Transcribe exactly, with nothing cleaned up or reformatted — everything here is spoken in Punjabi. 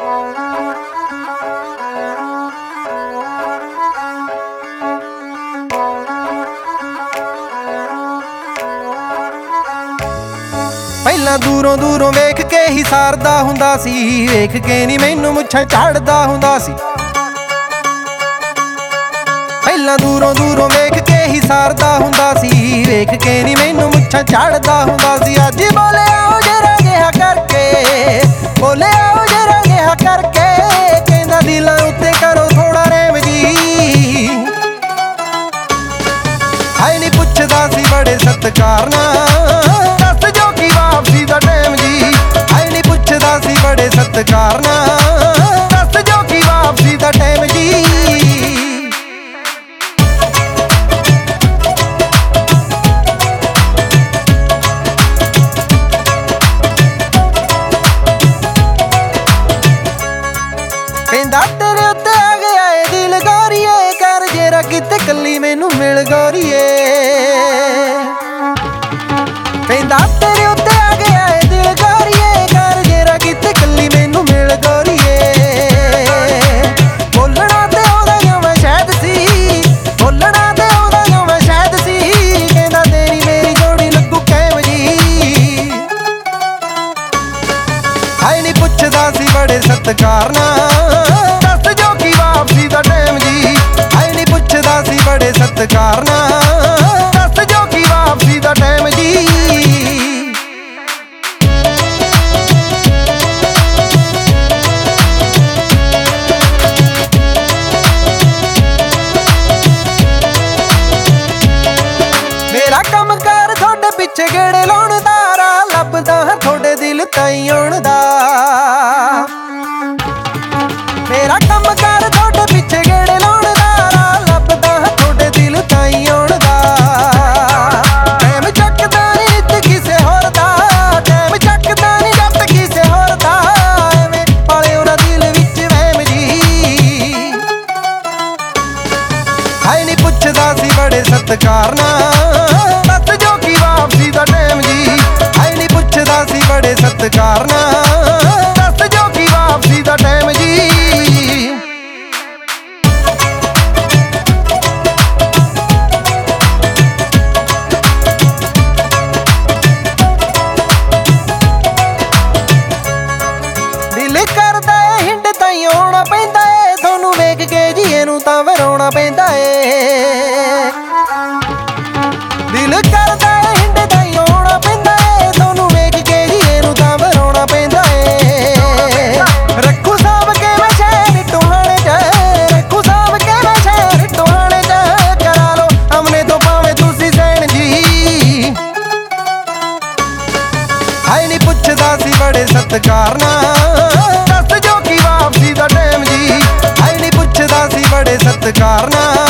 ਪਹਿਲਾਂ ਦੂਰੋਂ ਦੂਰੋਂ ਵੇਖ ਕੇ ਹੀ ਸਾਰਦਾ ਹੁੰਦਾ ਸੀ, ਵੇਖ ਕੇ ਨੀ ਮੈਨੂੰ ਮੁੱਛਾਂ ਝਾੜਦਾ ਹੁੰਦਾ ਸੀ। ਪਹਿਲਾਂ ਦੂਰੋਂ ਦੂਰੋਂ ਵੇਖ ਕੇ ਹੀ ਸਾਰਦਾ ਹੁੰਦਾ ਸੀ, ਵੇਖ ਕੇ ਨੀ ਮੈਨੂੰ ਮੁੱਛਾਂ ਝਾੜਦਾ ਹੁੰਦਾ ਸੀ। ਅੱਜ ਬੋਲਿਆ ਉਹ ਜਰਾ ਜਿਹਾ ਕਰਕੇ, ਬੋਲਿਆ ਉਹ ਜਰਾ ਜਿਹਾ ਕਰਕੇ, ਕਹਿੰਦਾ ਦਿਲਾਂ ਉੱਤੇ ਕਰੋ ਥੋੜਾ ਰਹਿਮ ਜੀ। ਹਾਏ ਨੀ ਪੁੱਛਦਾ ਸੀ ਬੜੇ ਸਤਿਕਾਰ ਨਾਲ, ਦੱਸ ਜੋ ਕੀ ਵਾਪਸੀ ਦਾ ਟਾਈਮ ਜੀ। ਹਾਏ ਨੀ ਪੁੱਛਦਾ ਸੀ ਬੜੇ ਸਤਿਕਾਰ ਨਾਲ, ਦੱਸ ਜੋ ਕੀ ਵਾਪਸੀ ਦਾ ਟਾਈਮ ਜੀ। ਕਹਿੰਦਾ ਤੇਰੇ ਉੱਤੇ ਆ ਗਿਆ ਏ ਦਿਲ ਗੋਰੀਏ, ਕਰ ਜਰਾ ਕਿਤੇ ਕੱਲੀ ਮੈਨੂੰ ਮਿਲ ਗੋਰੀਏ। ਕਹਿੰਦਾ ਤੇਰੇ ਉੱਤੇ ਆ ਗਿਆ ਏ ਦਿਲ ਗੋਰੀਏ, ਕਰ ਜਰਾ ਕਿਤੇ ਕੱਲੀ ਮੈਨੂੰ ਮਿਲ ਗੋਰੀਏ। ਬੋਲਣਾ ਤੇ ਉਹਦਾ ਜੋ ਮੈਂ ਸ਼ਾਇਦ ਸੀ, ਬੋਲਣਾ ਤੇ ਉਹਦਾ ਜੋ ਮੈਂ ਸ਼ਾਇਦ ਸੀ। ਕਹਿੰਦਾ ਤੇਰੀ ਮੇਰੀ ਜੋੜੀ ਲੱਗੂ ਕਾਇਮ ਜੀ। ਹਾਏ ਨੀ ਪੁੱਛਦਾ ਸੀ ਬੜੇ ਸਤਿਕਾਰ ਨਾਲ, ਦੱਸ ਜੋ ਕੀ ਵਾਪਸੀ ਦਾ ਟਾਈਮ ਜੀ। ਹਾਏ ਨੀ ਪੁੱਛਦਾ ਸੀ ਬੜੇ ਸਤਿਕਾਰ ਨਾਲ, ਦੱਸ ਜੋ ਕੀ ਵਾਪਸੀ ਦਾ ਟਾਈਮ ਜੀ। ਮੇਰਾ ਕੰਮ ਕਾਰ ਤੁਹਾਡੇ ਪਿੱਛੇ ਗੇੜੇ ਲਾਉਣ ਦਾ, ਰਾਹ ਲੱਭਦਾ ਹਾਂ ਤੁਹਾਡੇ ਦਿਲ ਤਾਈਂ ਆਉਣ ਦਾ। ਮੇਰਾ ਕੰਮ ਕਾਰ ਤੁਹਾਡੇ ਪਿੱਛੇ ਗੇੜੇ ਲਾਉਣ ਦਾ, ਰਾਹ ਲੱਭਦਾ ਹਾਂ ਤੁਹਾਡੇ ਦਿਲ ਤਾਈਂ ਆਉਣ ਦਾ। ਟਾਈਮ ਚੱਕਦਾ ਨੀ ਨਿੱਤ ਕਿਸੇ ਹੋਰ ਦਾ, ਟਾਈਮ ਚੱਕਦਾ ਨੀ ਜੱਟ ਕਿਸੇ ਹੋਰ ਦਾ। ਐਵੇਂ ਪਾਲੇ ਉਹਨਾਂ ਦਿਲ ਵਿੱਚ ਵਹਿਮ ਜੀ। ਹਾਏ ਨੀ ਪੁੱਛਦਾ ਸੀ ਬੜੇ ਸਤਿਕਾਰ ਨਾਲ, ਦੱਸ ਜੋ ਕੀ ਵਾਪਸੀ ਦਾ ਟਾਈਮ ਜੀ। ਹਾਏ ਨੀ ਪੁੱਛਦਾ ਸੀ ਬੜੇ ਸਤਿਕਾਰ ਨਾਲ, ਦੱਸ ਜੋ ਕੀ ਵਾਪਸੀ ਦਾ ਟਾਈਮ ਜੀ। ਦਿਲ ਕਰਦਾ ਏ ਹਿੰਡ ਤਾਈਂ ਆਉਣਾ ਪੈਂਦਾ ਏ, ਤੁਹਾਨੂੰ ਵੇਖ ਕੇ ਜੀ ਇਹਨੂੰ ਤਾਂ ਵਰਾਉਣਾ ਪੈਂਦਾ ਏ। ਦਿਲ ਕਰਦਾ ਏ ਹਿੰਡ ਤਾਈਂ ਆਉਣਾ ਪੈਂਦਾ ਏ, ਤੁਹਾਨੂੰ ਵੇਖ ਕੇ ਜੀ ਇਹਨੂੰ ਤਾਂ ਵਰਾਉਣਾ ਪੈਂਦਾ ਏ। ਰੱਖੂ ਸਾਂਭ ਕੇ ਮੈਂ ਸ਼ਹਿਰ ਟੋਹਾਣੇ ਚ, ਰੱਖੂ ਸਾਂਭ ਕੇ ਮੈਂ ਸ਼ਹਿਰ ਟੋਹਾਣੇ ਚ। ਕਰਾ ਲੋ ਅਮਨੇ ਤੋਂ ਭਾਵੇਂ ਤੁਸੀਂ ਸੈਣ ਜੀ। ਹਾਏ ਨੀ ਪੁੱਛਦਾ ਸੀ ਬੜੇ ਸਤਿਕਾਰ ਨਾਲ, ਦੱਸ ਜੋ ਕੀ ਵਾਪਸੀ ਦਾ ਟਾਈਮ ਜੀ। ਹਾਏ ਨੀ ਪੁੱਛਦਾ ਸੀ ਬੜੇ ਸਤਿਕਾਰ ਨਾਲ,